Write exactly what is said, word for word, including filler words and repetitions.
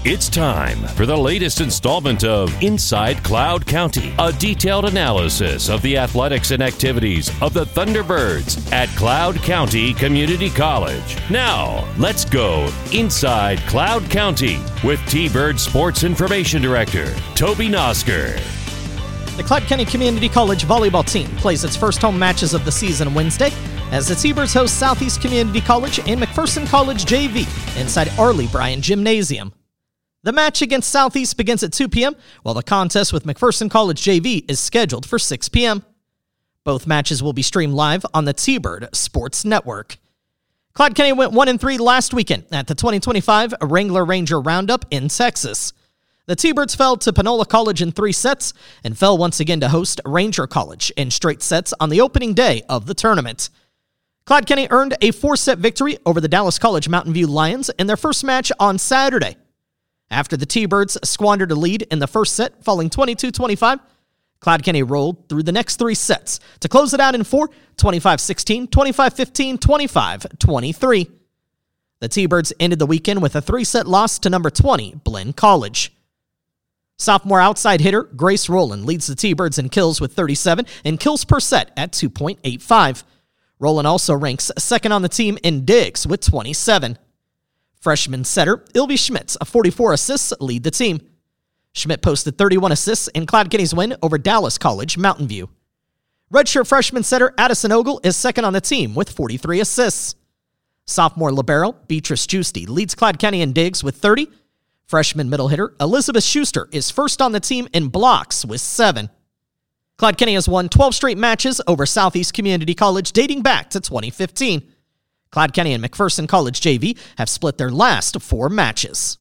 It's time for the latest installment of Inside Cloud County, a detailed analysis of the athletics and activities of the Thunderbirds at Cloud County Community College. Now, let's go Inside Cloud County with T-Bird Sports Information Director, Toby Nosker. The Cloud County Community College volleyball team plays its first home matches of the season Wednesday as the T-Birds host Southeast Community College and McPherson College J V inside Arley Bryan Gymnasium. The match against Southeast begins at two p.m., while the contest with McPherson College J V is scheduled for six p.m. Both matches will be streamed live on the T-Bird Sports Network. Cloud County went one and three last weekend at the twenty twenty-five Wrangler Ranger Roundup in Texas. The T-Birds fell to Panola College in three sets and fell once again to host Ranger College in straight sets on the opening day of the tournament. Cloud County earned a four-set victory over the Dallas College Mountain View Lions in their first match on Saturday. After the T-Birds squandered a lead in the first set, falling twenty-two twenty-five, Cloud County rolled through the next three sets to close it out in four, twenty-five sixteen, twenty-five fifteen, twenty-five twenty-three. The T-Birds ended the weekend with a three-set loss to number twenty, Blinn College. Sophomore outside hitter Grace Rowland leads the T-Birds in kills with thirty-seven and kills per set at two point eight five. Rowland also ranks second on the team in digs with twenty-seven. Freshman setter Ilby Schmitz, of forty-four assists, lead the team. Schmidt posted thirty-one assists in Cloud County's win over Dallas College Mountain View. Redshirt freshman setter Addison Ogle is second on the team with forty-three assists. Sophomore libero Beatrice Giusti leads Cloud County in digs with thirty. Freshman middle hitter Elizabeth Schuster is first on the team in blocks with seven. Cloud County has won twelve straight matches over Southeast Community College dating back to twenty fifteen. Cloud County and McPherson College J V have split their last four matches.